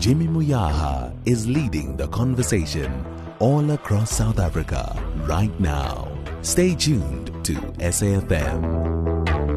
Jimmy Moyaha is leading the conversation all across South Africa right now. Stay tuned to SAFM.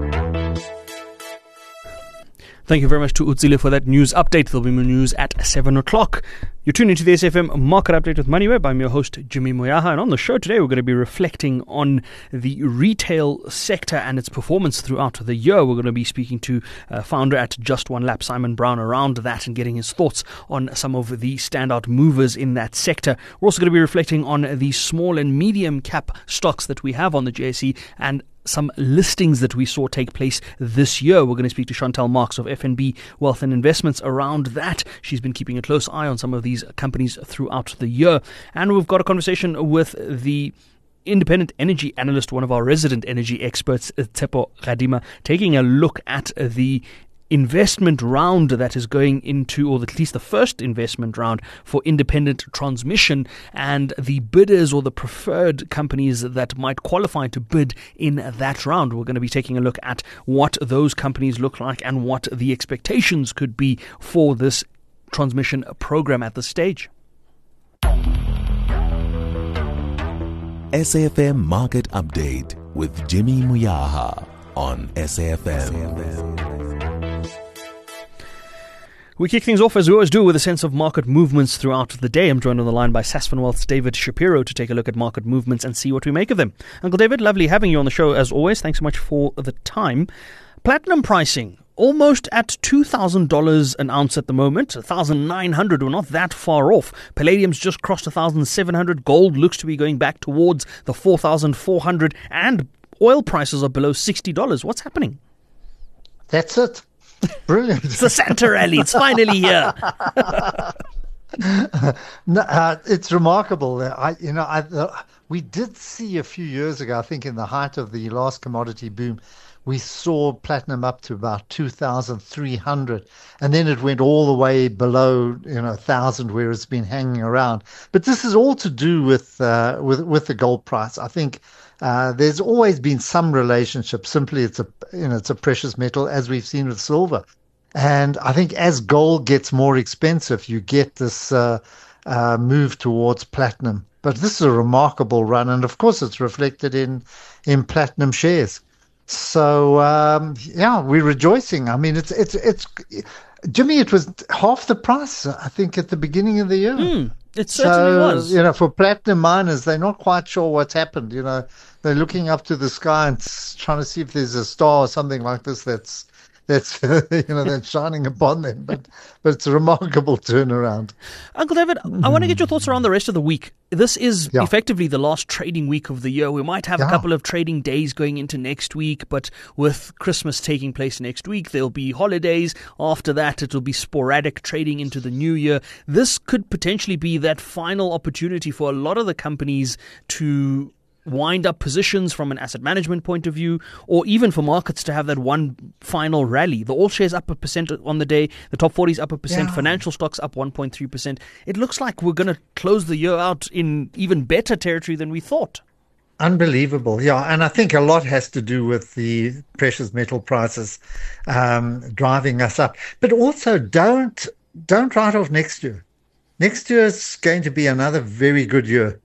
Thank you very much to Utsile for that news update. There'll be more news at 7 o'clock. You're tuned into the SFM Market Update with MoneyWeb. I'm your host, Jimmy Moyaha. And on the show today, we're going to be reflecting on the retail sector and its performance throughout the year. We're going to be speaking to founder at Just One Lap, Simon Brown, around that and getting his thoughts on some of the standout movers in that sector. We're also going to be reflecting on the small and medium cap stocks that we have on the JSE and some listings that we saw take place this year. We're going to speak to Chantal Marks of FNB Wealth and Investments around that. She's been keeping a close eye on some of these companies throughout the year. And we've got a conversation with the independent energy analyst, one of our resident energy experts, Tshepo Radima, taking a look at the investment round that is going into, or at least the first investment round for independent transmission, and the bidders or the preferred companies that might qualify to bid in that round. We're going to be taking a look at what those companies look like and what the expectations could be for this transmission program at this stage. SAFM Market Update with Jimmy Moyaha on SAFM. We kick things off, as we always do, with a sense of market movements throughout the day. I'm joined on the line by Sasfin Wealth's David Shapiro to take a look at market movements and see what we make of them. Uncle David, lovely having you on the show as always. Thanks so much for the time. Platinum pricing, almost at $2,000 an ounce at the moment. 1,900, we're not that far off. Palladium's just crossed 1,700. Gold looks to be going back towards the 4,400. And oil prices are below $60. What's happening? That's it. Brilliant. It's the Santa rally. It's finally here. It's remarkable. We did see a few years ago, I think in the height of the last commodity boom, we saw platinum up to about 2,300, and then it went all the way below 1,000, where it's been hanging around. But this is all to do with the gold price. I think there's always been some relationship. Simply, it's a precious metal, as we've seen with silver. And I think as gold gets more expensive, you get this move towards platinum. But this is a remarkable run, and of course, it's reflected in platinum shares. So we're rejoicing. I mean, it's Jimmy. It was half the price, I think, at the beginning of the year. It certainly was. For platinum miners, they're not quite sure what's happened. They're looking up to the sky and trying to see if there's a star or something like this that's that's shining upon them. But it's a remarkable turnaround. Uncle David, I want to get your thoughts around the rest of the week. This is effectively the last trading week of the year. We might have a couple of trading days going into next week, but with Christmas taking place next week, there'll be holidays. After that, it'll be sporadic trading into the new year. This could potentially be that final opportunity for a lot of the companies to wind up positions from an asset management point of view, or even for markets to have that one final rally. The all shares up 1% on the day, the top 40s up 1%, financial stocks up 1.3%. It looks like we're going to close the year out in even better territory than we thought. Unbelievable, and I think a lot has to do with the precious metal prices driving us up. But also, don't write off next year. Next year is going to be another very good year.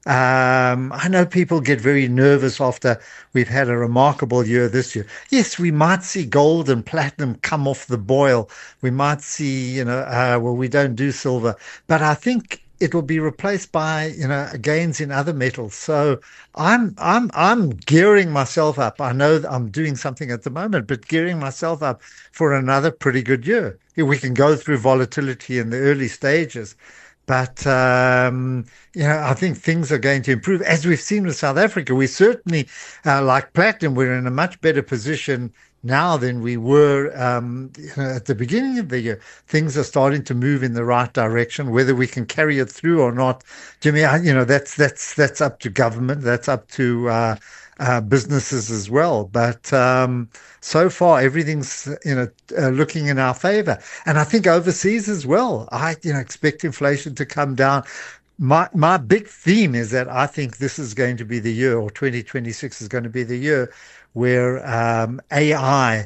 I know people get very nervous after we've had a remarkable year this year. Yes, we might see gold and platinum come off the boil. We might see, we don't do silver, but I think it will be replaced by, gains in other metals. So I'm gearing myself up. I know that I'm doing something at the moment, but gearing myself up for another pretty good year. We can go through volatility in the early stages. But, I think things are going to improve. As we've seen with South Africa, we certainly, like platinum, we're in a much better position now than we were at the beginning of the year. Things are starting to move in the right direction. Whether we can carry it through or not, Jimmy, that's up to government. That's up to businesses as well. But so far, everything's looking in our favor. And I think overseas as well, I expect inflation to come down. My big theme is that I think this is going to be the year, or 2026 is going to be the year, where AI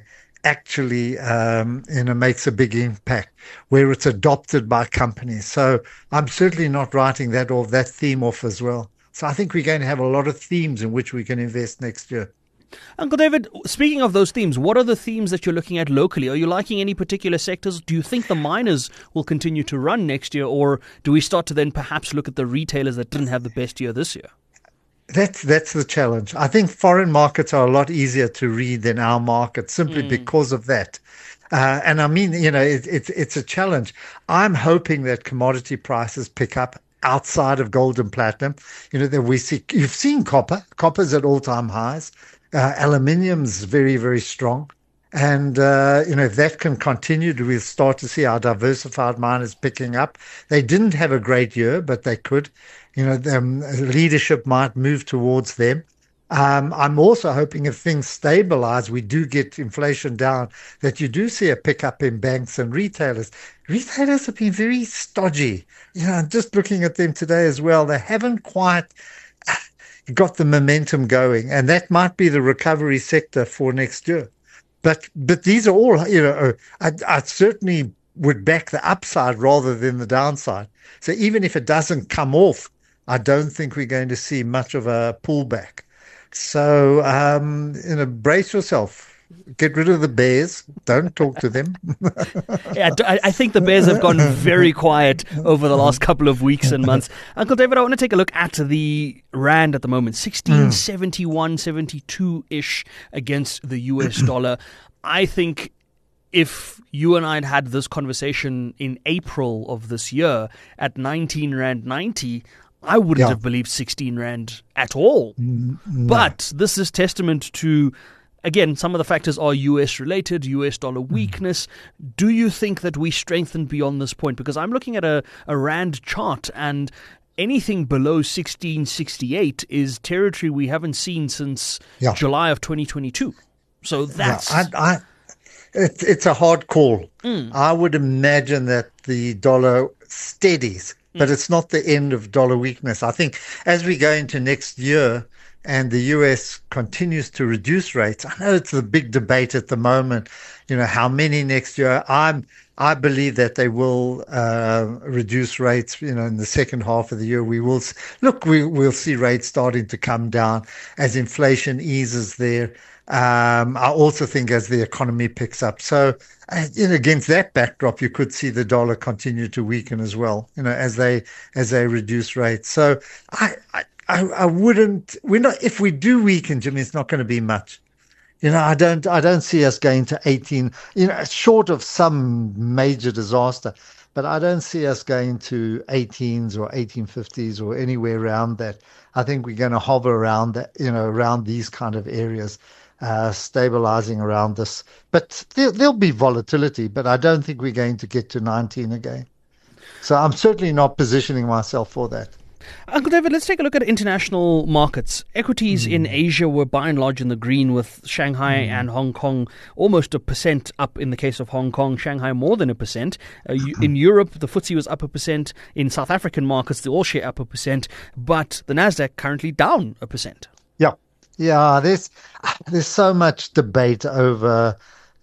actually makes a big impact, where it's adopted by companies. So I'm certainly not writing that theme off as well. So I think we're going to have a lot of themes in which we can invest next year. Uncle David, speaking of those themes, what are the themes that you're looking at locally? Are you liking any particular sectors? Do you think the miners will continue to run next year, or do we start to then perhaps look at the retailers that didn't have the best year this year? That's the challenge. I think foreign markets are a lot easier to read than our market simply because of that. And I mean, it's a challenge. I'm hoping that commodity prices pick up outside of gold and platinum. That you've seen copper. Copper's at all-time highs. Aluminium's very, very strong. And, if that can continue, we'll start to see our diversified miners picking up. They didn't have a great year, but they could. Leadership might move towards them. I'm also hoping if things stabilize, we do get inflation down, that you do see a pickup in banks and retailers. Retailers have been very stodgy. Just looking at them today as well, they haven't quite got the momentum going, and that might be the recovery sector for next year. But these are all, I certainly would back the upside rather than the downside. So even if it doesn't come off, I don't think we're going to see much of a pullback. So, brace yourself. Get rid of the bears. Don't talk to them. Yeah, I think the bears have gone very quiet over the last couple of weeks and months. Uncle David, I want to take a look at the rand at the moment. 1671.72-ish against the US dollar. I think if you and I had this conversation in April of this year at 19 Rand 90, I wouldn't have believed 16 Rand at all. No. But this is testament to, again, some of the factors are US related, US dollar weakness. Do you think that we strengthened beyond this point? Because I'm looking at a Rand chart, and anything below 1668 is territory we haven't seen since July of 2022. So that's... It's a hard call. I would imagine that the dollar steadies, but it's not the end of dollar weakness. I think as we go into next year and the US continues to reduce rates, I know it's the big debate at the moment, how many next year. I believe that they will reduce rates, in the second half of the year. We'll see rates starting to come down as inflation eases there. I also think as the economy picks up. So, against that backdrop, you could see the dollar continue to weaken as well, as they reduce rates. So I wouldn't, if we do weaken, Jimmy, it's not going to be much. I don't see us going to 18, short of some major disaster, but I don't see us going to 18s or 1850s or anywhere around that. I think we're going to hover around that, around these kind of areas. Stabilizing around this, but there'll be volatility, but I don't think we're going to get to 19 again. So I'm certainly not positioning myself for that. Uncle David, let's take a look at international markets. Equities in Asia were by and large in the green, with Shanghai and Hong Kong almost 1% up in the case of Hong Kong, Shanghai more than 1%. In Europe, the FTSE was up 1%. In South African markets, the all share up 1%, but the Nasdaq currently down 1%. Yeah, there's so much debate over,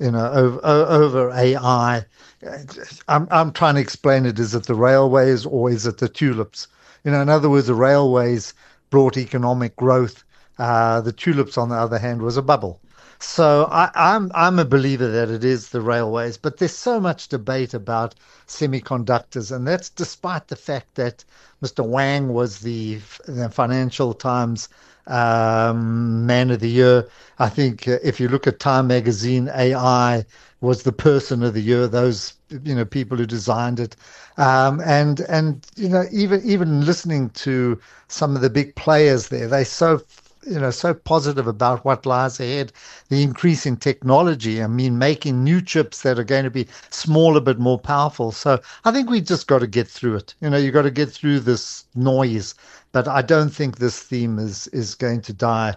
over AI. I'm trying to explain it. Is it the railways or is it the tulips? In other words, the railways brought economic growth. The tulips, on the other hand, was a bubble. So I'm a believer that it is the railways, but there's so much debate about semiconductors, and that's despite the fact that Mr. Wang was the Financial Times Man of the Year. I think if you look at Time Magazine, AI was the Person of the Year. Those people who designed it, and even listening to some of the big players there, they so positive about what lies ahead. The increase in technology, making new chips that are going to be smaller but more powerful. So I think we just got to get through it. You got to get through this noise. But I don't think this theme is going to die,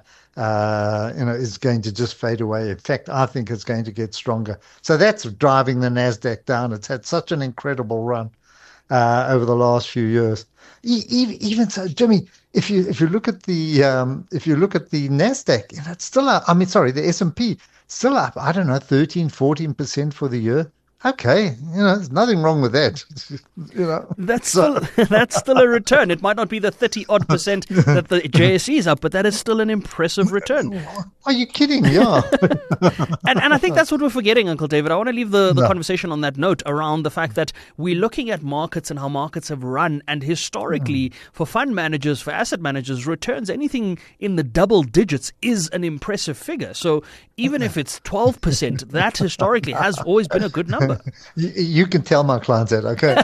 is going to just fade away. In fact, I think it's going to get stronger. So that's driving the Nasdaq down. It's had such an incredible run. over the last few years. Even so, Jimmy, if you look at the Nasdaq, it's still up. I mean, sorry, the S&P still up. I don't know, 13-14% for the year. Okay, there's nothing wrong with that. That's still a return. It might not be the 30-odd% that the JSE is up, but that is still an impressive return. Are you kidding? Yeah. and I think that's what we're forgetting, Uncle David. I want to leave the conversation on that note around the fact that we're looking at markets and how markets have run, and historically, for fund managers, for asset managers, returns anything in the double digits is an impressive figure. So even if it's 12%, that historically has always been a good number. You can tell my clients that, okay?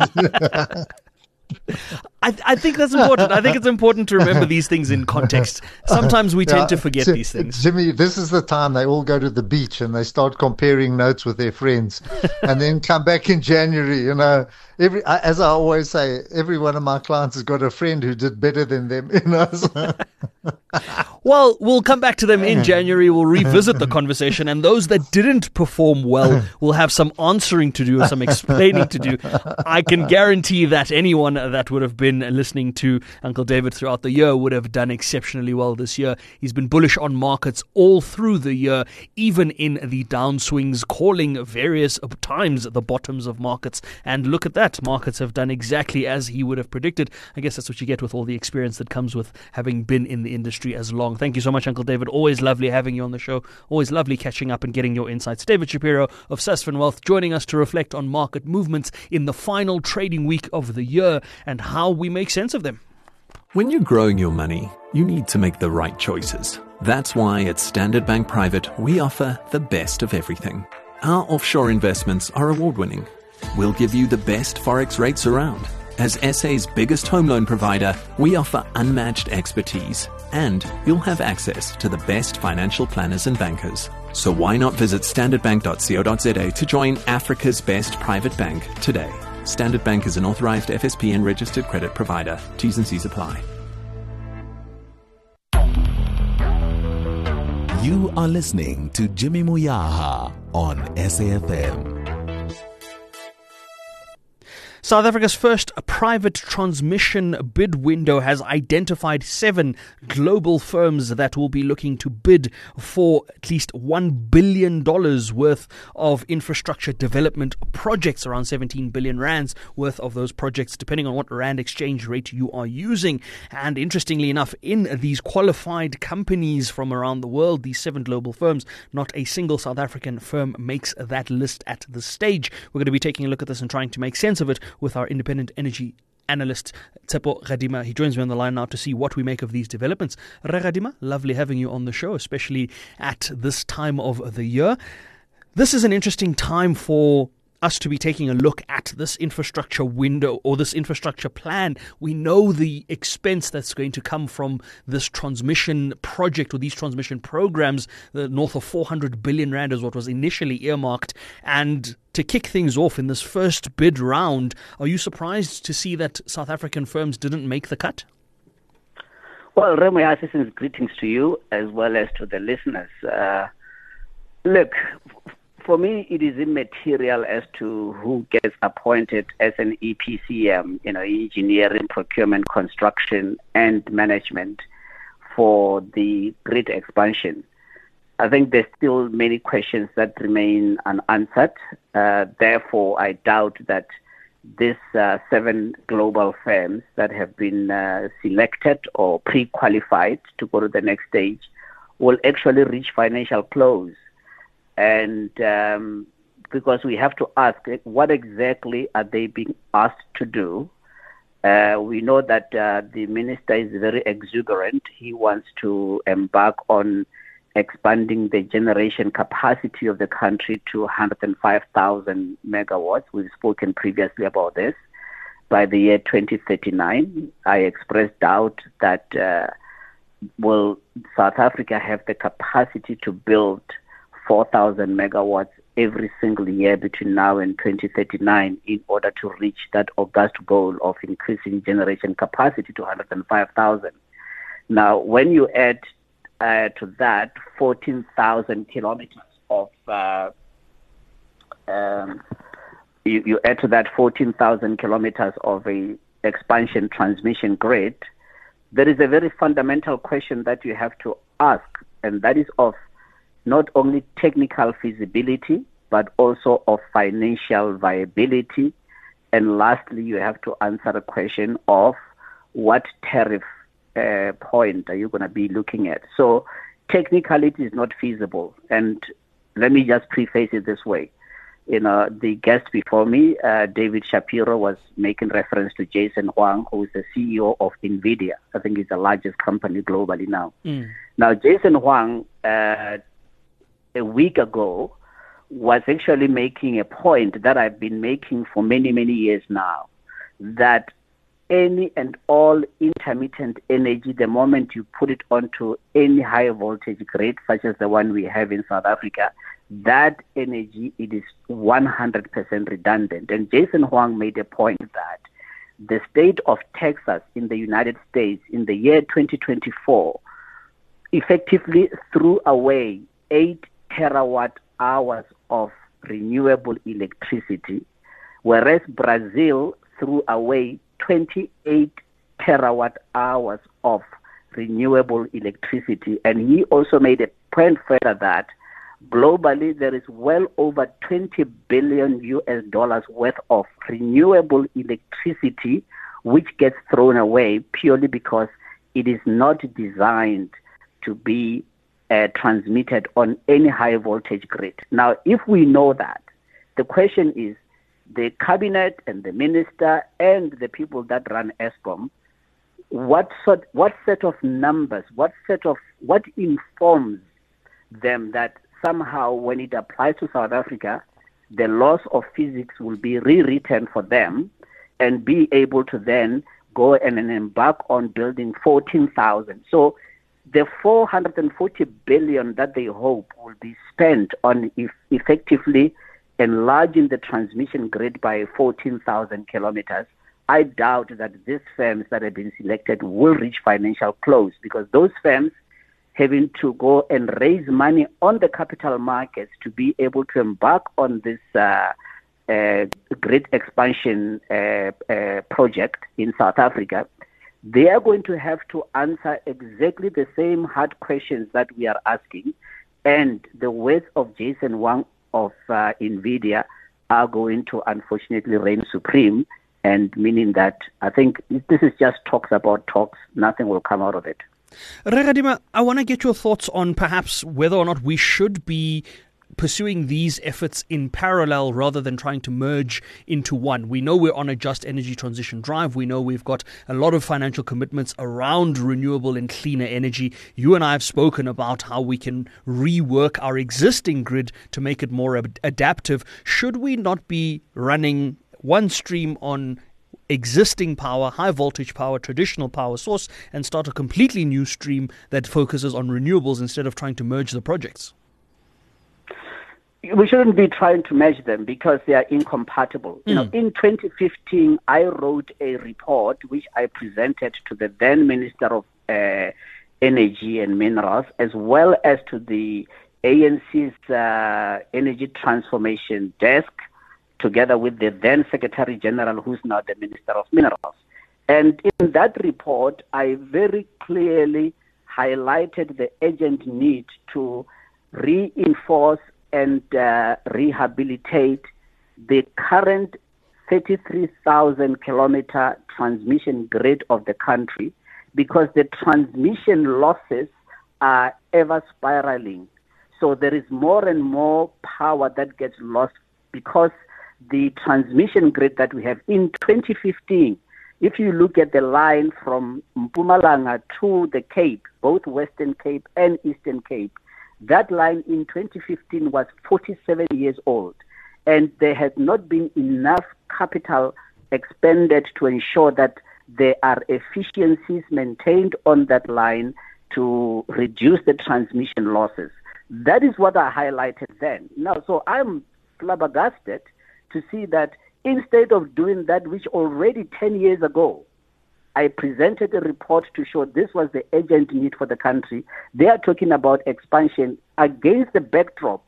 I think that's important. I think it's important to remember these things in context. Sometimes we tend to forget these things. Jimmy, this is the time they all go to the beach and they start comparing notes with their friends, and then come back in January. As I always say, every one of my clients has got a friend who did better than them. Well, we'll come back to them in January. We'll revisit the conversation, and those that didn't perform well will have some answering to do, or some explaining to do. I can guarantee that anyone that would have been listening to Uncle David throughout the year would have done exceptionally well this year. He's been bullish on markets all through the year, even in the downswings, calling various times the bottoms of markets. And look at that. Markets have done exactly as he would have predicted. I guess that's what you get with all the experience that comes with having been in the industry as long. Thank you so much, Uncle David. Always lovely having you on the show. Always lovely catching up and getting your insights. David Shapiro of Sasfin Wealth joining us to reflect on market movements in the final trading week of the year and how we make sense of them. When you're growing your money, you need to make the right choices. That's why at Standard Bank Private, we offer the best of everything. Our offshore investments are award-winning. We'll give you the best forex rates around. As SA's biggest home loan provider, we offer unmatched expertise, and you'll have access to the best financial planners and bankers. So why not visit standardbank.co.za to join Africa's best private bank today? Standard Bank is an authorized FSP and registered credit provider. T's and C's apply. You are listening to Jimmy Moyaha on SAFM. South Africa's first private transmission bid window has identified 7 global firms that will be looking to bid for at least $1 billion worth of infrastructure development projects, around 17 billion rands worth of those projects, depending on what rand exchange rate you are using. And interestingly enough, in these qualified companies from around the world, these 7 global firms, not a single South African firm makes that list at this stage. We're going to be taking a look at this and trying to make sense of it with our independent energy analyst, Tsepo Radima. He joins me on the line now to see what we make of these developments. Radima, lovely having you on the show, especially at this time of the year. This is an interesting time for us to be taking a look at this infrastructure window or this infrastructure plan. We know the expense that's going to come from this transmission project or these transmission programs. The north of 400 billion rand is what was initially earmarked. And to kick things off in this first bid round, are you surprised to see that South African firms didn't make the cut? Well, Remo, greetings to you as well as to the listeners. Look, for me, it is immaterial as to who gets appointed as an EPCM, engineering, procurement, construction, and management for the grid expansion. I think there's still many questions that remain unanswered. Therefore, I doubt that these 7 global firms that have been selected or pre-qualified to go to the next stage will actually reach financial close. And because we have to ask, what exactly are they being asked to do? We know that the minister is very exuberant. He wants to embark on expanding the generation capacity of the country to 105,000 megawatts. We've spoken previously about this. By the year 2039, I expressed doubt that will South Africa have the capacity to build 4,000 megawatts every single year between now and 2039 in order to reach that august goal of increasing generation capacity to 105,000. Now, when you add to that 14,000 kilometers of you add to that 14,000 kilometers of a expansion transmission grid, there is a very fundamental question that you have to ask, and that is of not only technical feasibility, but also of financial viability. And lastly, you have to answer the question of what tariff point are you going to be looking at. So technically, it is not feasible. And let me just preface it this way. The guest before me, David Shapiro, was making reference to Jason Huang, who is the CEO of NVIDIA. I think it's the largest company globally now. Now, Jason Huang, a week ago, was actually making a point that I've been making for many, many years now, that any and all intermittent energy, the moment you put it onto any high voltage grid, such as the one we have in South Africa, that energy, it is 100% redundant. And Jason Huang made a point that the state of Texas in the United States in the year 2024 effectively threw away 8 terawatt hours of renewable electricity, whereas Brazil threw away 28 terawatt hours of renewable electricity. And he also made a point further that globally there is well over $20 billion worth of renewable electricity which gets thrown away purely because it is not designed to be transmitted on any high voltage grid. Now, if we know that, the question is, the cabinet and the minister and the people that run Eskom, what set of numbers, what informs them that somehow when it applies to South Africa, the laws of physics will be rewritten for them and be able to then go and embark on building 14,000. So the 440 billion that they hope will be spent on effectively enlarging the transmission grid by 14,000 kilometers, I doubt that these firms that have been selected will reach financial close, because those firms having to go and raise money on the capital markets to be able to embark on this grid expansion project in South Africa, they are going to have to answer exactly the same hard questions that we are asking. And the words of Jason Huang of NVIDIA are going to unfortunately reign supreme, and meaning that I think this is just talks about talks, nothing will come out of it. Regadima, I want to get your thoughts on perhaps whether or not we should be pursuing these efforts in parallel rather than trying to merge into one. We know we're on a just energy transition drive. We know we've got a lot of financial commitments around renewable and cleaner energy. You and I have spoken about how we can rework our existing grid to make it more adaptive. Should we not be running one stream on existing power, high voltage power, traditional power source, and start a completely new stream that focuses on renewables instead of trying to merge the projects? We shouldn't be trying to merge them because they are incompatible. You know, in 2015, I wrote a report which I presented to the then Minister of Energy and Minerals, as well as to the ANC's Energy Transformation Desk, together with the then Secretary General, who's now the Minister of Minerals. And in that report, I very clearly highlighted the urgent need to reinforce and rehabilitate the current 33,000 kilometer transmission grid of the country, because the transmission losses are ever spiraling. So there is more and more power that gets lost because the transmission grid that we have in 2015, if you look at the line from Mpumalanga to the Cape, both Western Cape and Eastern Cape, that line in 2015 was 47 years old, and there has not been enough capital expended to ensure that there are efficiencies maintained on that line to reduce the transmission losses. That is what I highlighted then. Now, so I'm flabbergasted to see that instead of doing that, which already 10 years ago, I presented a report to show this was the urgent need for the country. They are talking about expansion against the backdrop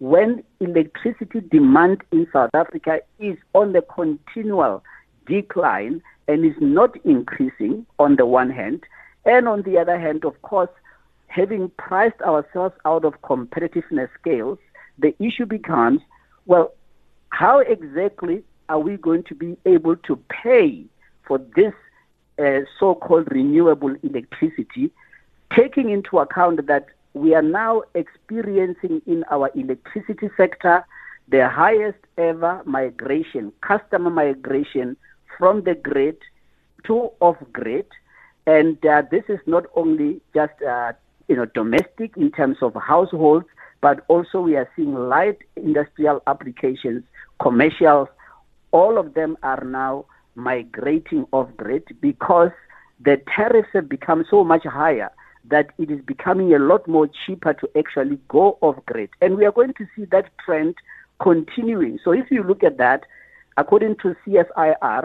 when electricity demand in South Africa is on the continual decline and is not increasing on the one hand, and on the other hand, of course, having priced ourselves out of competitiveness scales, the issue becomes, well, how exactly are we going to be able to pay for this so-called renewable electricity, taking into account that we are now experiencing in our electricity sector the highest ever migration, customer migration from the grid to off-grid. And this is not only just domestic in terms of households, but also we are seeing light industrial applications, commercials. All of them are now migrating off-grid because the tariffs have become so much higher that it is becoming a lot more cheaper to actually go off-grid. And we are going to see that trend continuing. So if you look at that, according to CSIR,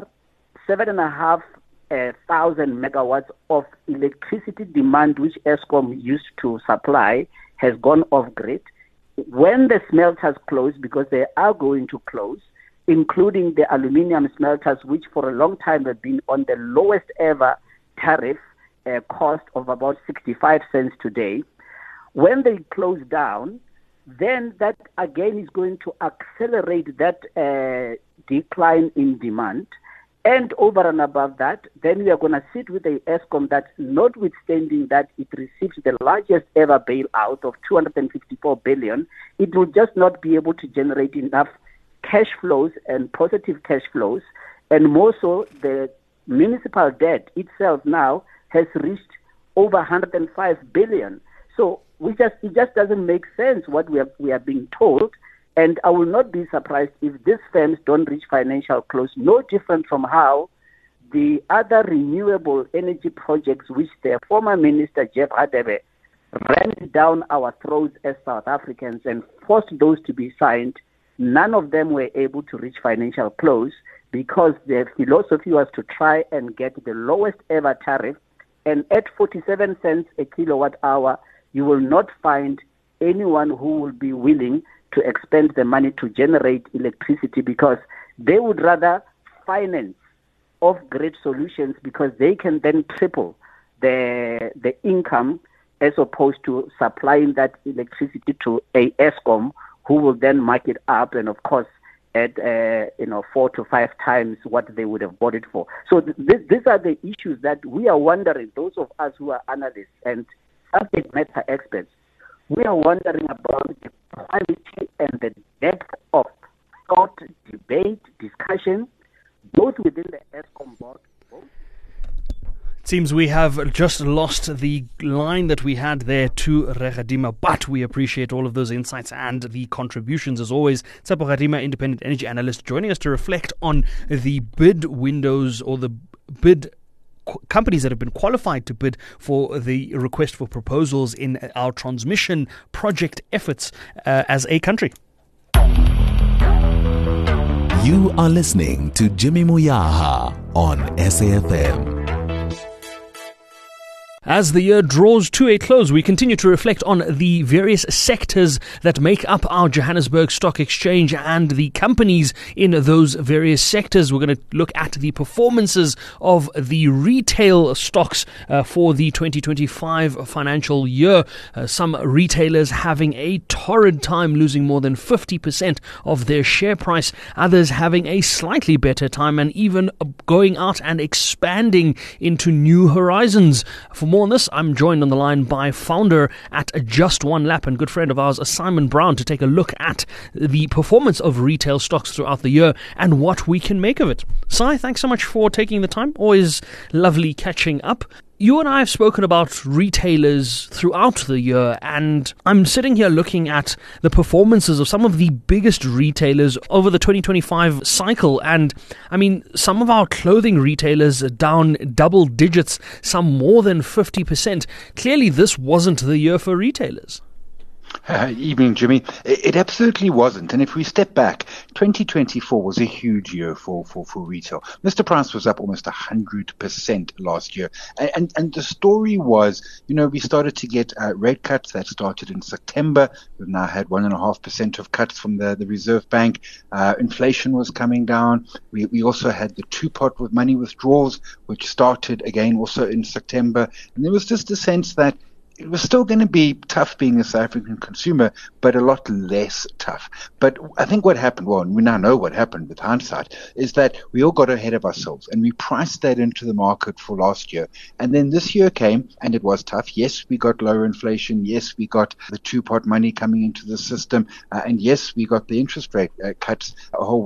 7,500 megawatts of electricity demand which Eskom used to supply has gone off-grid. When the smelters close, because they are going to close, including the aluminium smelters, which for a long time have been on the lowest ever tariff cost of about 65 cents today. When they close down, then that again is going to accelerate that decline in demand. And over and above that, then we are going to sit with a Eskom that, notwithstanding that it receives the largest ever bailout of 254 billion, it will just not be able to generate enough cash flows and positive cash flows. And more so, the municipal debt itself now has reached over 105 billion. So it just doesn't make sense what we are being told. And I will not be surprised if these firms don't reach financial close, no different from how the other renewable energy projects which the former minister, Jeff Radebe, ran down our throats as South Africans and forced those to be signed. None of them were able to reach financial close because their philosophy was to try and get the lowest ever tariff. And at 47 cents a kilowatt hour, you will not find anyone who will be willing to expend the money to generate electricity because they would rather finance off-grid solutions because they can then triple the income as opposed to supplying that electricity to a Eskom who will then mark it up and, of course, at 4 to 5 times what they would have bought it for. So these are the issues that we are wondering, those of us who are analysts and subject matter experts, we are wondering about the quality and the depth of thought, debate, discussion, both within the Eskom board. It seems we have just lost the line that we had there to Regadima, but we appreciate all of those insights and the contributions as always. Tsepo Regadima, independent energy analyst, joining us to reflect on the bid windows or the bid companies that have been qualified to bid for the request for proposals in our transmission project efforts as a country. You are listening to Jimmy Moyaha on SAFM. As the year draws to a close, we continue to reflect on the various sectors that make up our Johannesburg Stock Exchange and the companies in those various sectors. We're going to look at the performances of the retail stocks for the 2025 financial year. Some retailers having a torrid time, losing more than 50% of their share price. Others having a slightly better time and even going out and expanding into new horizons. For more on this, I'm joined on the line by founder at Just One Lap and good friend of ours, Simon Brown, to take a look at the performance of retail stocks throughout the year and what we can make of it. Si, thanks so much for taking the time. Always lovely catching up. You and I have spoken about retailers throughout the year, and I'm sitting here looking at the performances of some of the biggest retailers over the 2025 cycle. And I mean, some of our clothing retailers are down double digits, some more than 50%. Clearly, this wasn't the year for retailers. Evening, Jimmy. It absolutely wasn't. And if we step back, 2024 was a huge year for retail. Mr. Price was up almost 100% last year. And the story was, we started to get rate cuts that started in September. We've now had 1.5% of cuts from the Reserve Bank. Inflation was coming down. We also had the two-pot with money withdrawals, which started again also in September. And there was just a sense that it was still going to be tough being a South African consumer, but a lot less tough. But I think what happened, and we now know what happened with hindsight, is that we all got ahead of ourselves and we priced that into the market for last year. And then this year came and it was tough. Yes, we got lower inflation. Yes, we got the two-pot money coming into the system. And yes, we got the interest rate cuts, a whole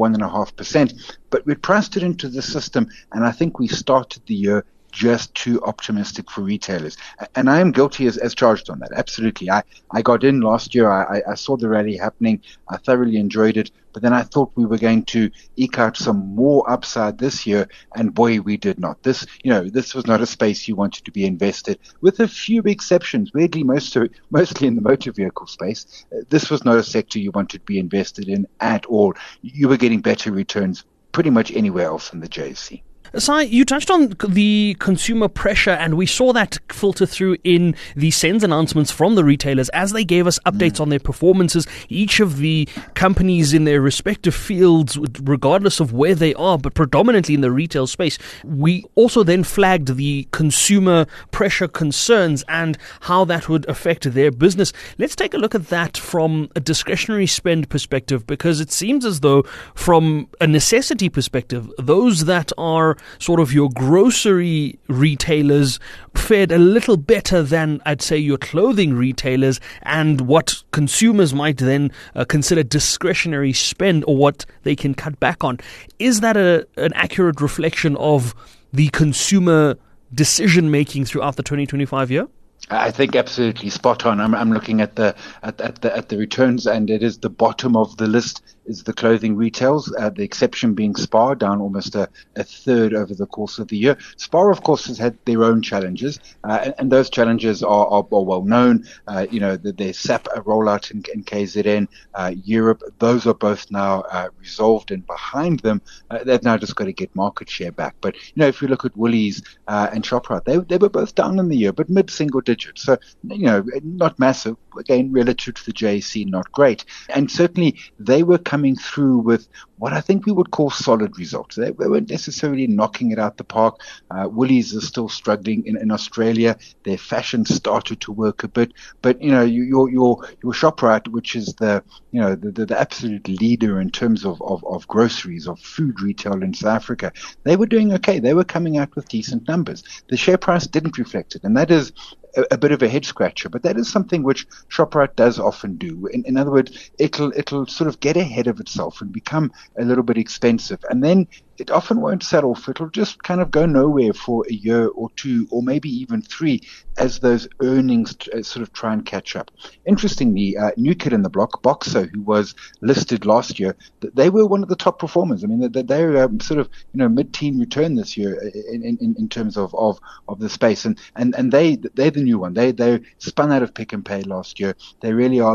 1.5%. But we priced it into the system, and I think we started the year just too optimistic for retailers. And I am guilty as charged on that. Absolutely. I got in last year. I saw the rally happening. I thoroughly enjoyed it. But then I thought we were going to eke out some more upside this year. And boy, we did not. This was not a space you wanted to be invested, with a few exceptions, weirdly, mostly in the motor vehicle space. This was not a sector you wanted to be invested in at all. You were getting better returns pretty much anywhere else in the JSE. Sai, you touched on the consumer pressure, and we saw that filter through in the SENS announcements from the retailers as they gave us updates on their performances. Each of the companies in their respective fields, regardless of where they are, but predominantly in the retail space. We also then flagged the consumer pressure concerns and how that would affect their business. Let's take a look at that from a discretionary spend perspective, because it seems as though from a necessity perspective, those that are sort of your grocery retailers fared a little better than, I'd say, your clothing retailers, and what consumers might then consider discretionary spend, or what they can cut back on. Is that an accurate reflection of the consumer decision making throughout the 2025 year? I think absolutely spot on. I'm looking at the returns, and it is the bottom of the list is the clothing retails. The exception being Spar, down almost a third over the course of the year. Spar, of course, has had their own challenges, and those challenges are well known. Their SAP rollout in KZN, Europe. Those are both now resolved, and behind them, they've now just got to get market share back. But if you look at Woolies and Shoprite, they were both down in the year, but mid-single digits. So, not massive. Again, relative to the JSE, not great. And certainly they were coming through with what I think we would call solid results. They weren't necessarily knocking it out the park. Woolies is still struggling in Australia. Their fashion started to work a bit. But, your Shoprite, which is the absolute leader in terms of groceries, of food retail in South Africa, they were doing okay. They were coming out with decent numbers. The share price didn't reflect it. And that is a bit of a head scratcher, but that is something which Shoprite does often do. In other words, it'll sort of get ahead of itself and become a little bit expensive, and then it often won't sell off. It'll just kind of go nowhere for a year or two, or maybe even 3, as those earnings sort of try and catch up. Interestingly, new kid in the block, Boxer, who was listed last year, they were one of the top performers. I mean, they're sort of mid-teen return this year in terms of the space, and they're the new one. They spun out of Pick and Pay last year. They really are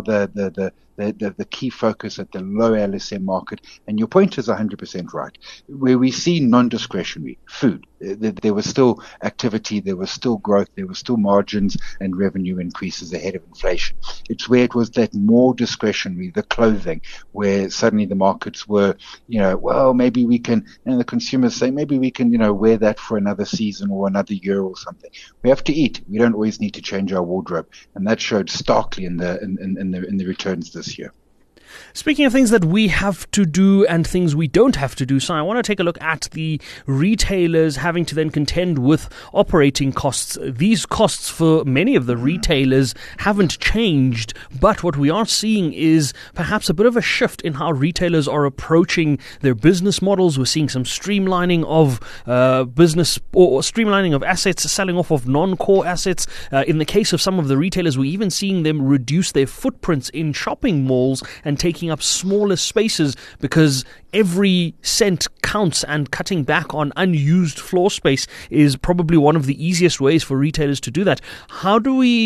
the key focus at the low LSM market. And your point is 100% right. Where we see non-discretionary food, there was still activity, there was still growth, there was still margins and revenue increases ahead of inflation. It's where it was that more discretionary, the clothing, where suddenly the markets were, maybe we can, and the consumers say, maybe we can, wear that for another season or another year or something. We have to eat. We don't always need to change our wardrobe. And that showed starkly in the returns this year. Speaking of things that we have to do and things we don't have to do, so I want to take a look at the retailers having to then contend with operating costs. These costs for many of the retailers haven't changed, but what we are seeing is perhaps a bit of a shift in how retailers are approaching their business models. We're seeing some streamlining of business, or streamlining of assets, selling off of non-core assets. In the case of some of the retailers, we're even seeing them reduce their footprints in shopping malls and taking up smaller spaces, because every cent counts, and cutting back on unused floor space is probably one of the easiest ways for retailers to do that. How do we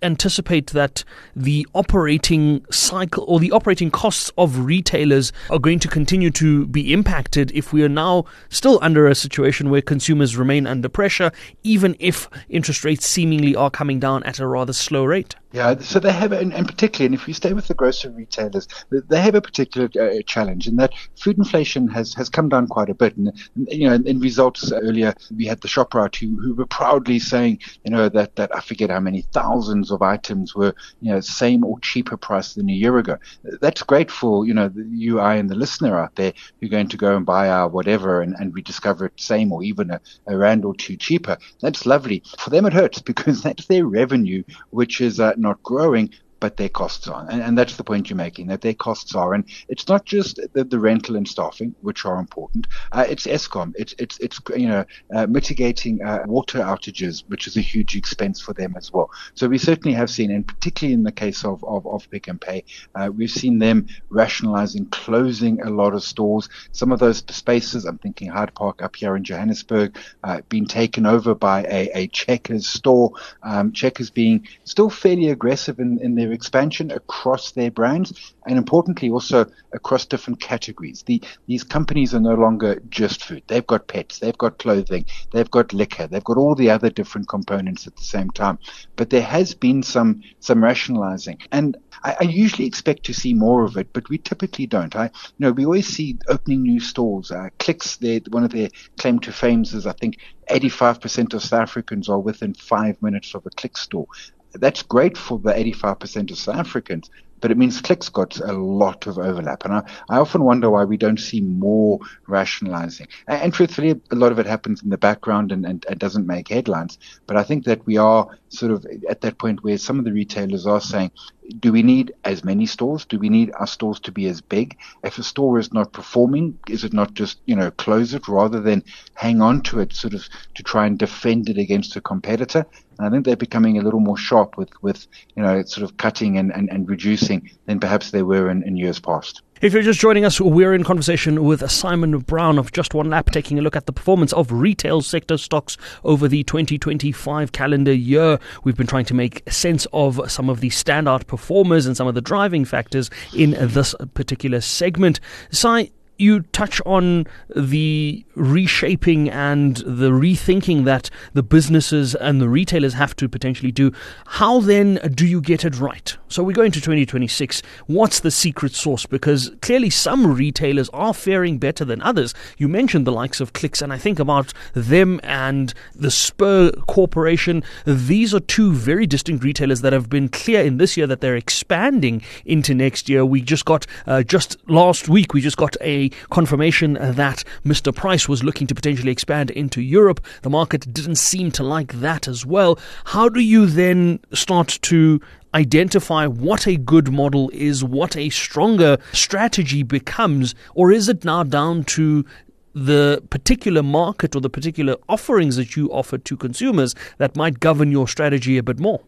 anticipate that the operating cycle or the operating costs of retailers are going to continue to be impacted if we are now still under a situation where consumers remain under pressure, even if interest rates seemingly are coming down at a rather slow rate? Yeah, so they have, and particularly, and if we stay with the grocery retailers, they have a particular challenge in that food inflation has come down quite a bit. And in results earlier, we had the ShopRite who were proudly saying, that I forget how many thousands of items were, same or cheaper price than a year ago. That's great for, you, I, and the listener out there who are going to go and buy our whatever and we discover it same or even a rand or two cheaper. That's lovely. For them, it hurts because that's their revenue, which is not growing, but their costs are. And that's the point you're making, that their costs are. And it's not just the rental and staffing, which are important. It's Eskom. It's mitigating water outages, which is a huge expense for them as well. So we certainly have seen, and particularly in the case of Pick n Pay, we've seen them rationalizing, closing a lot of stores. Some of those spaces, I'm thinking Hyde Park up here in Johannesburg, being taken over by a Checkers store. Checkers being still fairly aggressive in their expansion across their brands, and importantly also across different categories. These companies are no longer just food. They've got pets, they've got clothing, they've got liquor, they've got all the other different components at the same time. But there has been some rationalizing, and I usually expect to see more of it, but we typically don't. We always see opening new stores. Clicks, one of their claim to fames is I think 85% of South Africans are within 5 minutes of a Click store. That's great for the 85% of South Africans, but it means Click's got a lot of overlap. And I often wonder why we don't see more rationalizing. And truthfully, a lot of it happens in the background and doesn't make headlines. But I think that we are sort of at that point where some of the retailers are saying, do we need as many stores? Do we need our stores to be as big? If a store is not performing, is it not just, close it rather than hang on to it sort of to try and defend it against a competitor? And I think they're becoming a little more sharp with sort of cutting and reducing than perhaps they were in years past. If you're just joining us, we're in conversation with Simon Brown of Just One Lap, taking a look at the performance of retail sector stocks over the 2025 calendar year. We've been trying to make sense of some of the standout performers and some of the driving factors in this particular segment. Si, you touch on the reshaping and the rethinking that the businesses and the retailers have to potentially do. How then do you get it right? So we go into 2026. What's the secret sauce? Because clearly some retailers are faring better than others. You mentioned the likes of Clicks, and I think about them and the Spur Corporation. These are two very distinct retailers that have been clear in this year that they're expanding into next year. We just got, just last week, we just got a confirmation that Mr. Price was looking to potentially expand into Europe. The market didn't seem to like that as well. How do you then start to identify what a good model is, what a stronger strategy becomes, or is it now down to the particular market or the particular offerings that you offer to consumers that might govern your strategy a bit more?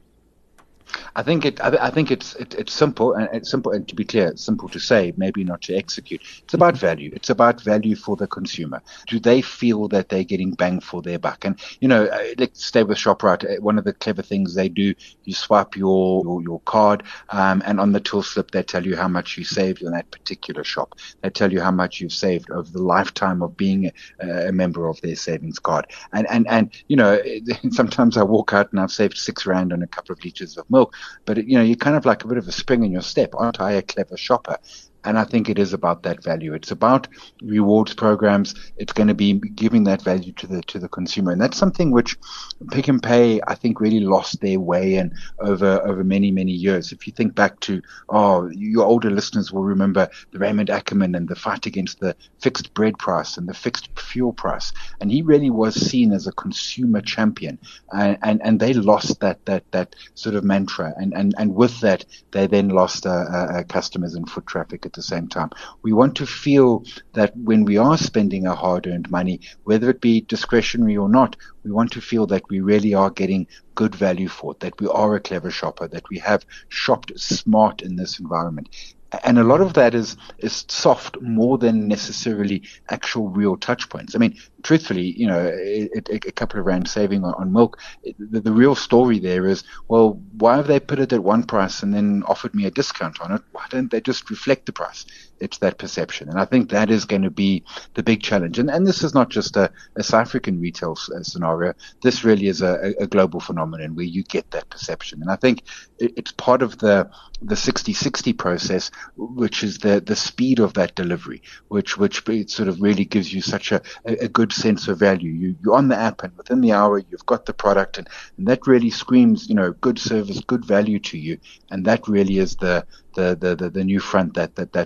I think it's simple, and it's simple, and to be clear, it's simple to say, maybe not to execute. It's about value. It's about value for the consumer. Do they feel that they're getting bang for their buck? And let's stay with ShopRite. One of the clever things they do, you swipe your card, and on the till slip they tell you how much you saved in that particular shop. They tell you how much you've saved over the lifetime of being a member of their savings card. And sometimes I walk out and I've saved R6 on a couple of liters of milk, but you're kind of like a bit of a spring in your step. Aren't I a clever shopper? And I think it is about that value. It's about rewards programs. It's going to be giving that value to the consumer. And that's something which Pick n Pay, I think, really lost their way in over many, many years. If you think back to, your older listeners will remember the Raymond Ackerman and the fight against the fixed bread price and the fixed fuel price. And he really was seen as a consumer champion. And they lost that sort of mantra. And with that, they then lost customers and foot traffic at the same time. We want to feel that when we are spending our hard-earned money, whether it be discretionary or not, we want to feel that we really are getting good value for it, that we are a clever shopper, that we have shopped smart in this environment. And a lot of that is soft more than necessarily actual real touch points. I mean, truthfully, a couple of rand saving on milk. The real story there is, well, why have they put it at one price and then offered me a discount on it? Why don't they just reflect the price? It's that perception. And I think that is going to be the big challenge. And this is not just a South African retail scenario. This really is a global phenomenon where you get that perception. And I think it's part of the 60/60 process, which is the speed of that delivery, which it sort of really gives you such a good sense of value. You're on the app, and within the hour you've got the product, and that really screams, good service, good value to you. And that really is the new front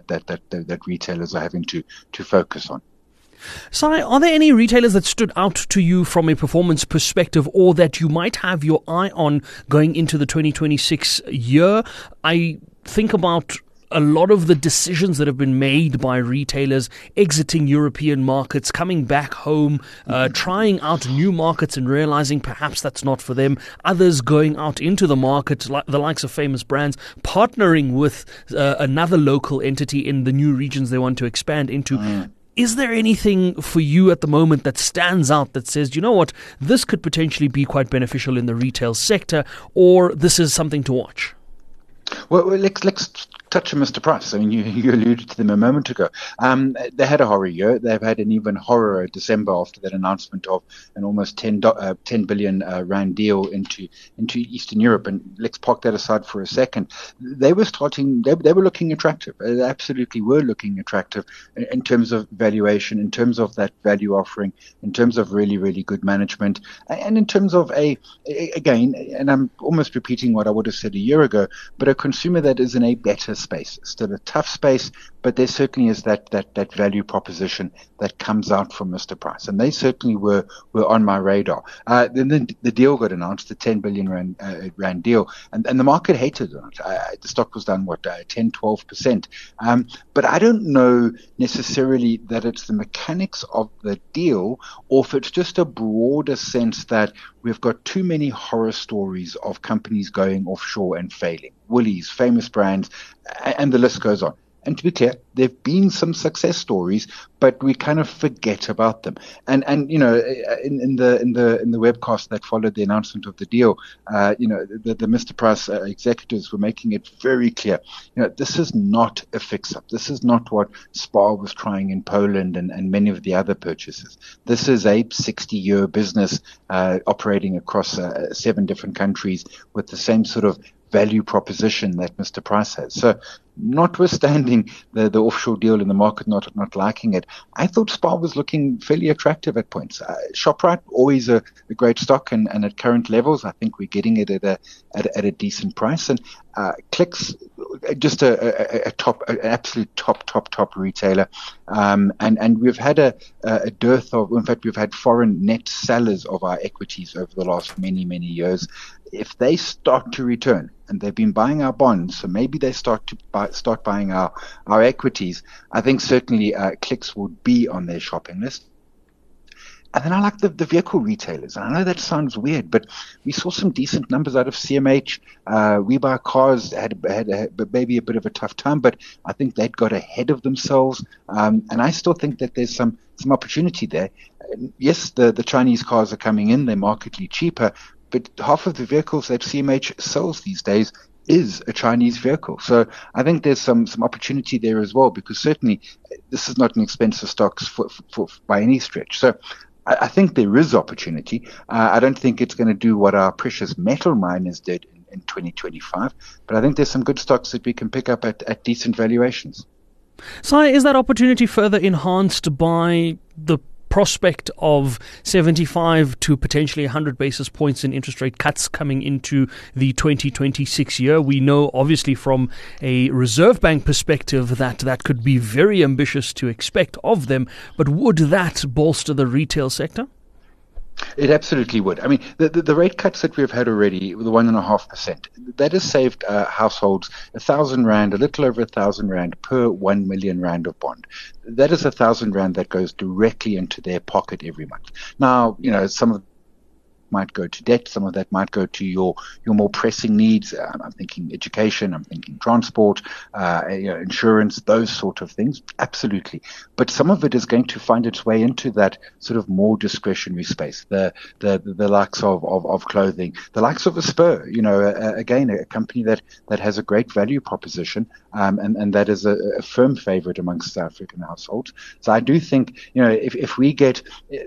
that retailers are having to focus on. Sai, are there any retailers that stood out to you from a performance perspective, or that you might have your eye on going into the 2026 year? I think about a lot of the decisions that have been made by retailers exiting European markets, coming back home, trying out new markets and realizing perhaps that's not for them. Others going out into the market, like the likes of Famous Brands, partnering with another local entity in the new regions they want to expand into. Is there anything for you at the moment that stands out that says, you know what, this could potentially be quite beneficial in the retail sector, or this is something to watch? Well, let's touch on Mr. Price. I mean, you alluded to them a moment ago. They had a horror year. They've had an even horror December after that announcement of an almost 10 billion rand deal into Eastern Europe. And let's park that aside for a second. They were looking attractive. They absolutely were looking attractive in terms of valuation, in terms of that value offering, in terms of really, really good management, and in terms of again, and I'm almost repeating what I would have said a year ago, but a consumer that is in a better space. Still a tough space, but there certainly is that value proposition that comes out from Mr. Price, and they certainly were on my radar. Then the deal got announced, the 10 billion rand deal, and the market hated it. The stock was down 10-12%. But I don't know necessarily that it's the mechanics of the deal, or if it's just a broader sense that we've got too many horror stories of companies going offshore and failing. Woolies, Famous Brands, and the list goes on. And to be clear, there have been some success stories, but we kind of forget about them. And in the webcast that followed the announcement of the deal, the Mr. Price executives were making it very clear. This is not a fix-up. This is not what Spar was trying in Poland and many of the other purchases. This is a 60-year business operating across 7 different countries with the same sort of value proposition that Mr. Price has. So notwithstanding the offshore deal in the market not liking it, I thought Spar was looking fairly attractive at points. Shoprite, always a great stock, and at current levels, I think we're getting it at a decent price. And Clicks, just an absolute top retailer. And we've had a dearth of, in fact, we've had foreign net sellers of our equities over the last many years. If they start to return, and they've been buying our bonds, so maybe they start buying our equities, I think certainly Clicks would be on their shopping list. And then I like the vehicle retailers. And I know that sounds weird, but we saw some decent numbers out of CMH. We Buy Cars had maybe a bit of a tough time, but I think they'd got ahead of themselves. And I still think that there's some opportunity there. Yes, the Chinese cars are coming in. They're markedly cheaper, but half of the vehicles that CMH sells these days is a Chinese vehicle. So I think there's some opportunity there as well, because certainly this is not an expensive stock for by any stretch. So I think there is opportunity. I don't think it's going to do what our precious metal miners did in 2025, but I think there's some good stocks that we can pick up at decent valuations. Sai, is that opportunity further enhanced by the prospect of 75 to potentially 100 basis points in interest rate cuts coming into the 2026 year? We know, obviously, from a Reserve Bank perspective that could be very ambitious to expect of them, but would that bolster the retail sector? It absolutely would. I mean, the rate cuts that we've had already, the 1.5%, that has saved households 1,000 rand, a little over 1,000 rand per 1 million rand of bond. That is 1,000 rand that goes directly into their pocket every month. Now, some of might go to debt. Some of that might go to your more pressing needs. I'm thinking education. I'm thinking transport, insurance, those sort of things. Absolutely. But some of it is going to find its way into that sort of more discretionary space. The likes of clothing, the likes of a Spur. Again, a company that has a great value proposition, and that is a firm favorite amongst South African households. So I do think, if we get,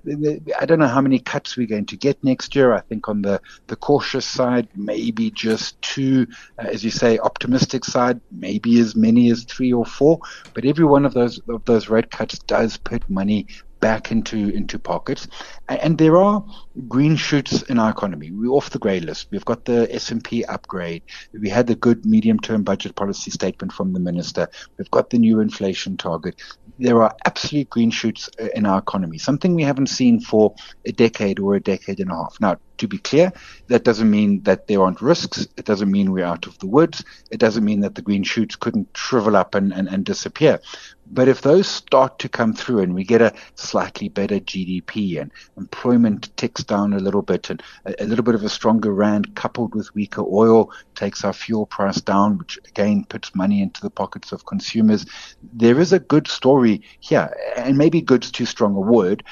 I don't know how many cuts we're going to get next year. I think on the cautious side, maybe just 2, as you say, optimistic side, maybe as many as 3 or 4. But every one of those rate cuts does put money back into pockets. And there are green shoots in our economy. We're off the grey list. We've got the S&P upgrade. We had the good medium-term budget policy statement from the minister. We've got the new inflation target. There are absolute green shoots in our economy, something we haven't seen for a decade or a decade and a half. Now, to be clear, that doesn't mean that there aren't risks. It doesn't mean we're out of the woods. It doesn't mean that the green shoots couldn't shrivel up and disappear. But if those start to come through and we get a slightly better GDP and employment ticks down a little bit and a little bit of a stronger rand coupled with weaker oil takes our fuel price down, which again puts money into the pockets of consumers, there is a good story here. And maybe good's too strong a word.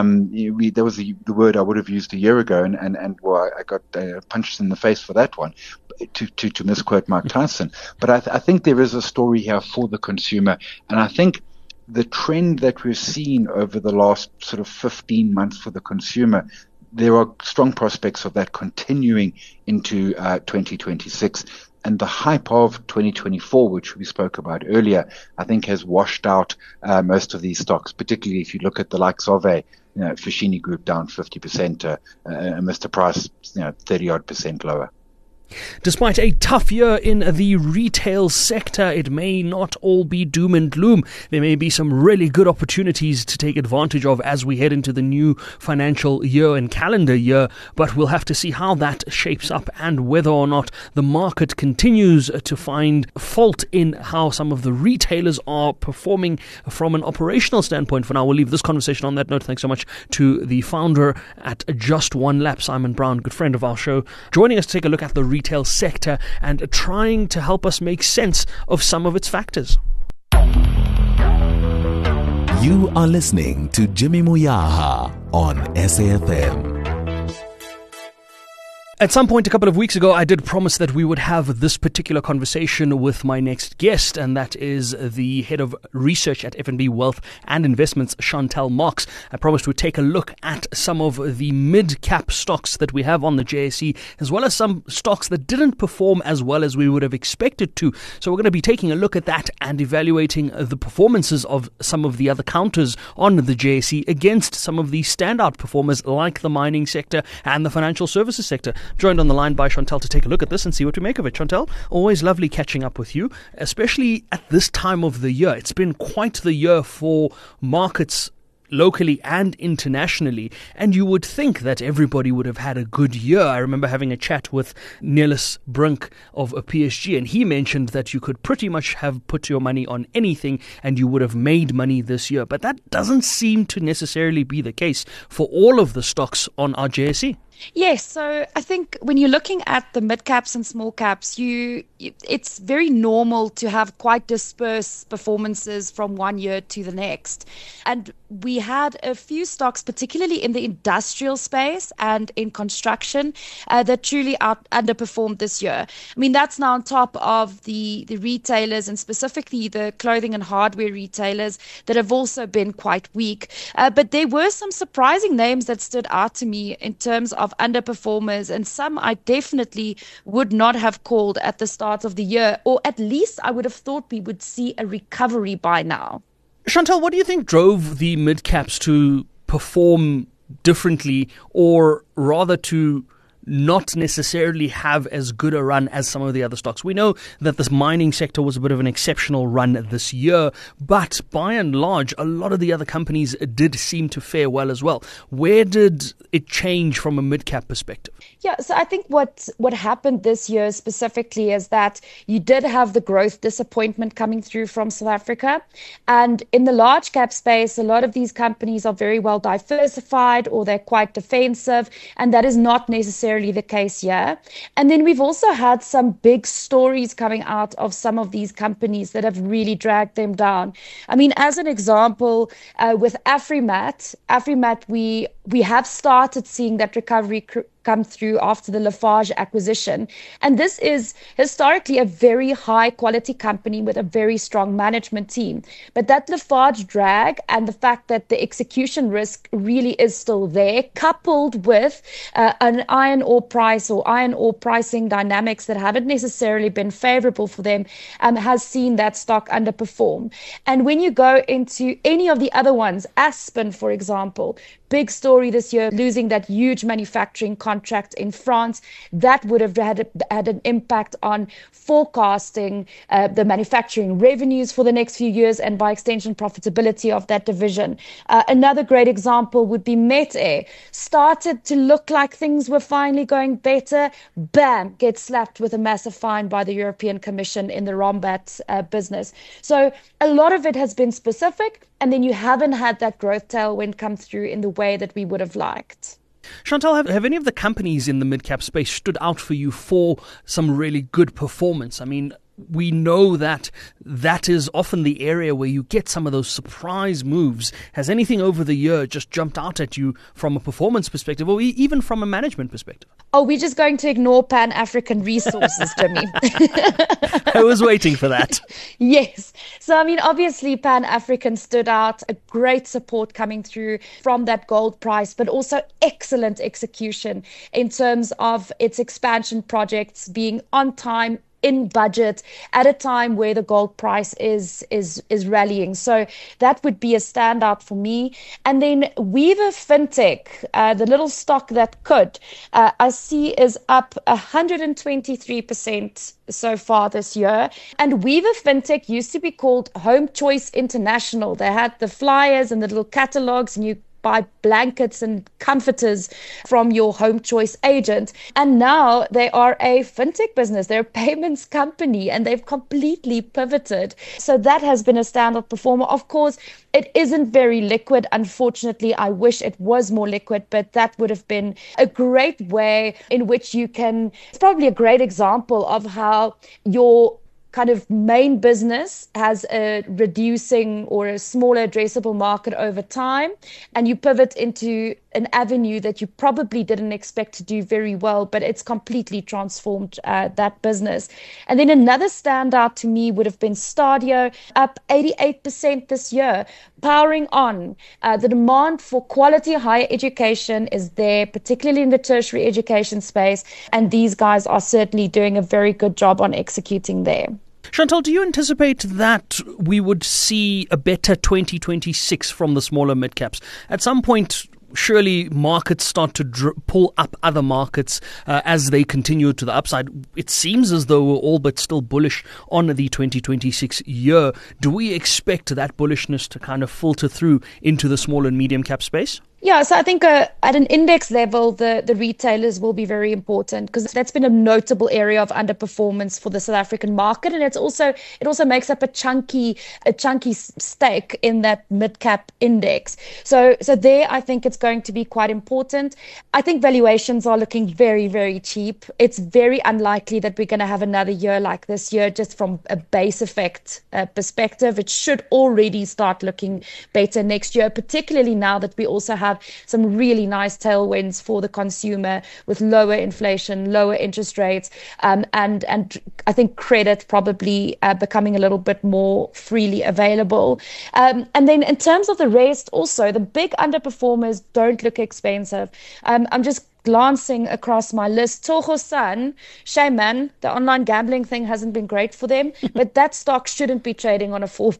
There was the word I would have used a year ago, and I got punched in the face for that one, to misquote Mike Tyson. But I think there is a story here for the consumer, and I think the trend that we've seen over the last sort of 15 months for the consumer, there are strong prospects of that continuing into 2026. And the hype of 2024, which we spoke about earlier, I think has washed out most of these stocks, particularly if you look at the likes of Foschini Group down 50%, Mr. Price 30-odd% lower. Despite a tough year in the retail sector, it may not all be doom and gloom. There may be some really good opportunities to take advantage of as we head into the new financial year and calendar year, but we'll have to see how that shapes up and whether or not the market continues to find fault in how some of the retailers are performing from an operational standpoint. For now, we'll leave this conversation on that note. Thanks so much to the founder at Just One Lap, Simon Brown, good friend of our show, joining us to take a look at the retail sector and trying to help us make sense of some of its factors. You are listening to Jimmy Moyaha on SAFM. At some point a couple of weeks ago, I did promise that we would have this particular conversation with my next guest, and that is the head of research at FNB Wealth and Investments, Chantel Marx. I promised we'd take a look at some of the mid-cap stocks that we have on the JSE, as well as some stocks that didn't perform as well as we would have expected to. So we're going to be taking a look at that and evaluating the performances of some of the other counters on the JSE against some of the standout performers like the mining sector and the financial services sector. Joined on the line by Chantel to take a look at this and see what we make of it. Chantel, always lovely catching up with you, especially at this time of the year. It's been quite the year for markets locally and internationally, and you would think that everybody would have had a good year. I remember having a chat with Neelis Brink of a PSG, and he mentioned that you could pretty much have put your money on anything and you would have made money this year. But that doesn't seem to necessarily be the case for all of the stocks on our JSE. Yes, so I think when you're looking at the mid caps and small caps, it's very normal to have quite dispersed performances from one year to the next. And we had a few stocks, particularly in the industrial space and in construction, that truly underperformed this year. I mean, that's now on top of the retailers, and specifically the clothing and hardware retailers that have also been quite weak. But there were some surprising names that stood out to me in terms of underperformers, and some I definitely would not have called at the start of the year, or at least I would have thought we would see a recovery by now. Chantel, what do you think drove the mid-caps to perform differently, or rather to not necessarily have as good a run as some of the other stocks. We know that this mining sector was a bit of an exceptional run this year, but by and large, a lot of the other companies did seem to fare well as well. Where did it change from a mid-cap perspective? Yeah, so I think what happened this year specifically is that you did have the growth disappointment coming through from South Africa. And in the large cap space, a lot of these companies are very well diversified or they're quite defensive. And that is not necessarily the case here. And then we've also had some big stories coming out of some of these companies that have really dragged them down. I mean, as an example, with Afrimat, we have started seeing that recovery come through after the Lafarge acquisition. And this is historically a very high quality company with a very strong management team. But that Lafarge drag and the fact that the execution risk really is still there, coupled with an iron ore price or iron ore pricing dynamics that haven't necessarily been favorable for them, has seen that stock underperform. And when you go into any of the other ones, Aspen, for example, big story this year, losing that huge manufacturing contract in France, that would have had an impact on forecasting the manufacturing revenues for the next few years and by extension profitability of that division. Another great example would be Metair. Started to look like things were finally going better, bam, gets slapped with a massive fine by the European Commission in the Rombat business. So a lot of it has been specific, and then you haven't had that growth tailwind come through in the way that we would have liked. Chantal, have any of the companies in the mid-cap space stood out for you for some really good performance? I mean, we know that is often the area where you get some of those surprise moves. Has anything over the year just jumped out at you from a performance perspective or even from a management perspective? Oh, we're just going to ignore Pan-African Resources, Jimmy. I was waiting for that. Yes. So, I mean, obviously Pan-African stood out, a great support coming through from that gold price, but also excellent execution in terms of its expansion projects being on time, in budget at a time where the gold price is rallying. So that would be a standout for me. And then Weaver Fintech, the little stock that could, I see is up 123% so far this year. And Weaver Fintech used to be called Home Choice International. They had the flyers and the little catalogs, and you buy blankets and comforters from your Home Choice agent. And now they are a fintech business. They're a payments company, and they've completely pivoted. So that has been a standout performer. Of course, it isn't very liquid. Unfortunately, I wish it was more liquid, but that would have been a great way in which you can, it's probably a great example of how your kind of main business has a reducing or a smaller addressable market over time, and you pivot into an avenue that you probably didn't expect to do very well, but it's completely transformed that business. And then another standout to me would have been Stadio, up 88% this year, powering on. The demand for quality higher education is there, particularly in the tertiary education space, and these guys are certainly doing a very good job on executing there. Chantal, do you anticipate that we would see a better 2026 from the smaller mid-caps? At some point, surely markets start to pull up other markets as they continue to the upside. It seems as though we're all but still bullish on the 2026 year. Do we expect that bullishness to kind of filter through into the small and medium cap space? Yeah, so I think at an index level, the retailers will be very important because that's been a notable area of underperformance for the South African market, and it also makes up a chunky stake in that mid-cap index. So there, I think it's going to be quite important. I think valuations are looking very, very cheap. It's very unlikely that we're going to have another year like this year, just from a base effect perspective. It should already start looking better next year, particularly now that we also have some really nice tailwinds for the consumer with lower inflation, lower interest rates, and I think credit probably becoming a little bit more freely available. And then in terms of the rest, also the big underperformers don't look expensive. I'm just glancing across my list, Togo-san, shame man, the online gambling thing hasn't been great for them, but that stock shouldn't be trading on a 4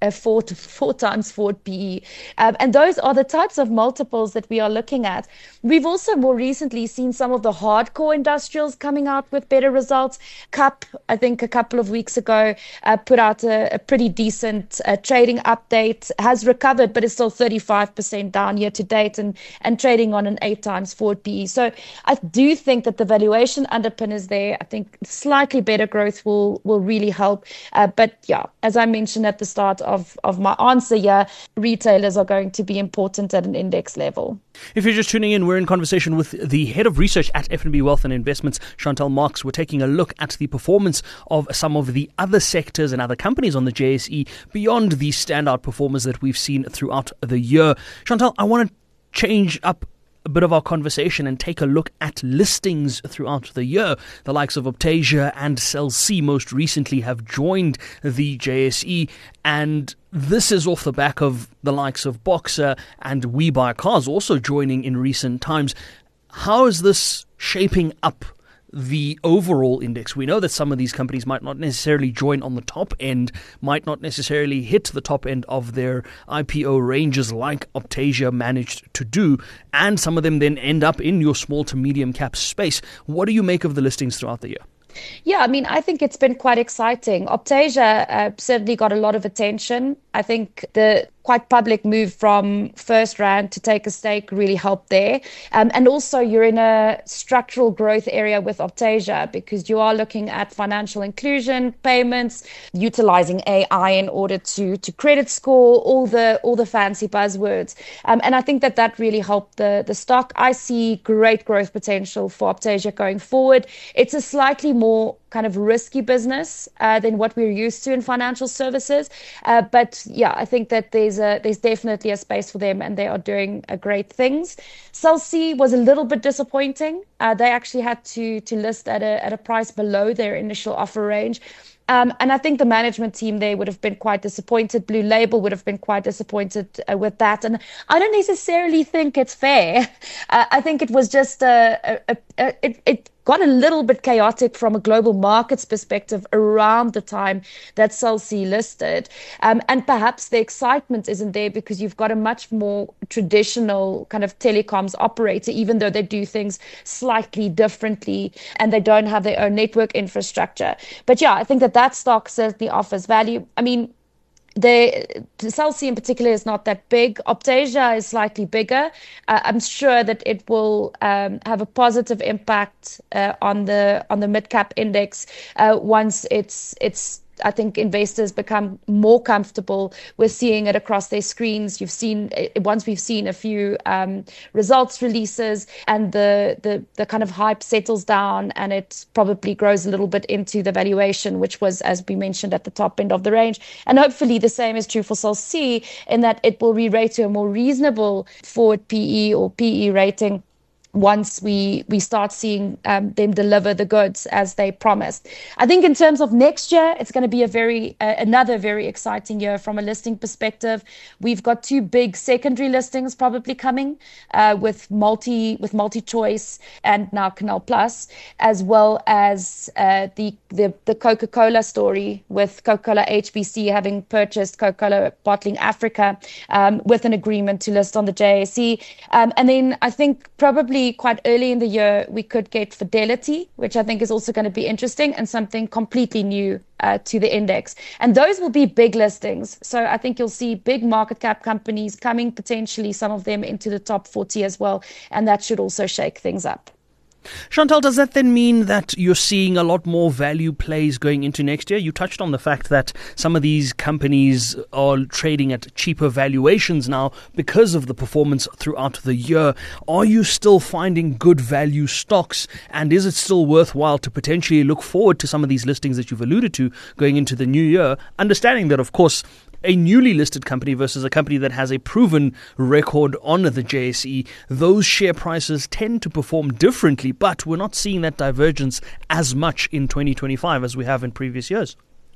times forward PE. And those are the types of multiples that we are looking at. We've also more recently seen some of the hardcore industrials coming out with better results. KAP, I think a couple of weeks ago, put out a pretty decent trading update, has recovered, but is still 35% down year to date and trading on an 8 times forward PE. So I do think that the valuation underpin is there. I think slightly better growth will really help. But yeah, as I mentioned at the start of my answer here, retailers are going to be important at an index level. If you're just tuning in, we're in conversation with the head of research at FNB Wealth and Investments, Chantal Marx. We're taking a look at the performance of some of the other sectors and other companies on the JSE beyond the standout performers that we've seen throughout the year. Chantal, I want to change up a bit of our conversation and take a look at listings throughout the year. The likes of Optasia and Cell C most recently have joined the JSE, and this is off the back of the likes of Boxer and WeBuyCars also joining in recent times. How is this shaping up the overall index? We know that some of these companies might not necessarily join on the top end, might not necessarily hit the top end of their IPO ranges like Optasia managed to do, and some of them then end up in your small to medium cap space. What do you make of the listings throughout the year? Yeah, I mean, I think it's been quite exciting. Optasia certainly got a lot of attention. I think the quite public move from FirstRand to take a stake really helped there. And also you're in a structural growth area with Optasia because you are looking at financial inclusion, payments, utilizing AI in order to credit score, all the fancy buzzwords. And I think that really helped the stock. I see great growth potential for Optasia going forward. It's a slightly more kind of risky business than what we're used to in financial services. But yeah, I think that there's definitely a space for them and they are doing great things. Cell C was a little bit disappointing. They actually had to list at a price below their initial offer range. And I think the management team there would have been quite disappointed. Blue Label would have been quite disappointed with that. And I don't necessarily think it's fair. I think it was just it got a little bit chaotic from a global markets perspective around the time that Cell C listed. And perhaps the excitement isn't there because you've got a much more traditional kind of telecoms operator, even though they do things slightly differently and they don't have their own network infrastructure. But yeah, I think that stock certainly offers value. I mean, the Cell C in particular is not that big. Optasia is slightly bigger. I'm sure that it will have a positive impact on the mid-cap index once it's I think investors become more comfortable with seeing it across their screens. Once we've seen a few results releases and the kind of hype settles down and it probably grows a little bit into the valuation, which was, as we mentioned, at the top end of the range. And hopefully the same is true for Cell C in that it will re-rate to a more reasonable forward PE or PE rating once we start seeing them deliver the goods as they promised. I think in terms of next year, it's going to be another very exciting year from a listing perspective. We've got 2 big secondary listings probably coming with MultiChoice and now Canal Plus, as well as the Coca-Cola story with Coca-Cola HBC having purchased Coca-Cola Bottling Africa with an agreement to list on the JSE. And then I think probably quite early in the year, we could get Fidelity, which I think is also going to be interesting and something completely new to the index. And those will be big listings. So I think you'll see big market cap companies coming, potentially some of them into the top 40 as well. And that should also shake things up. Chantal, does that then mean that you're seeing a lot more value plays going into next year? You touched on the fact that some of these companies are trading at cheaper valuations now because of the performance throughout the year. Are you still finding good value stocks? And is it still worthwhile to potentially look forward to some of these listings that you've alluded to going into the new year? Understanding that, of course, a newly listed company versus a company that has a proven record on the JSE, those share prices tend to perform differently, but we're not seeing that divergence as much in 2025 as we have in previous years.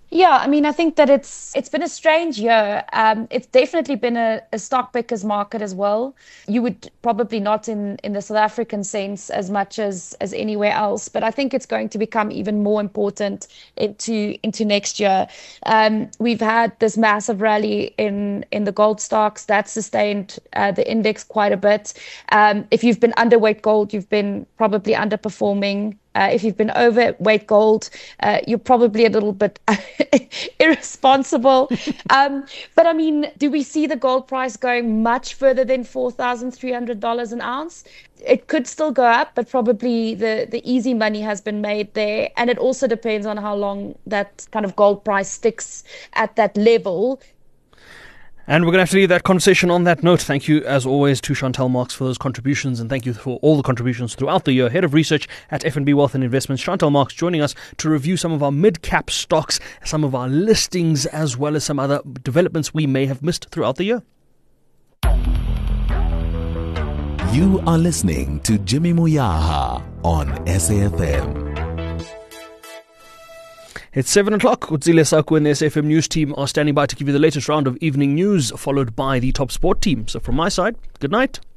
Yeah, I mean, I think that it's been a strange year. It's definitely been a stock picker's market as well. You would probably not in the South African sense as much as anywhere else, but I think it's going to become even more important into next year. We've had this massive rally in the gold stocks that sustained the index quite a bit. If you've been underweight gold, you've been probably underperforming. If you've been overweight gold, you're probably a little bit irresponsible. But I mean, do we see the gold price going much further than $4,300 an ounce? It could still go up, but probably the easy money has been made there. And it also depends on how long that kind of gold price sticks at that level. And we're going to have to leave that conversation on that note. Thank you, as always, to Chantel Marx for those contributions, and thank you for all the contributions throughout the year. Head of Research at FNB Wealth and Investments, Chantel Marx, joining us to review some of our mid-cap stocks, some of our listings, as well as some other developments we may have missed throughout the year. You are listening to Jimmy Moyaha on SAFM. It's 7 o'clock. Utsile Saku and the SAFM News team are standing by to give you the latest round of evening news, followed by the top sport team. So from my side, good night.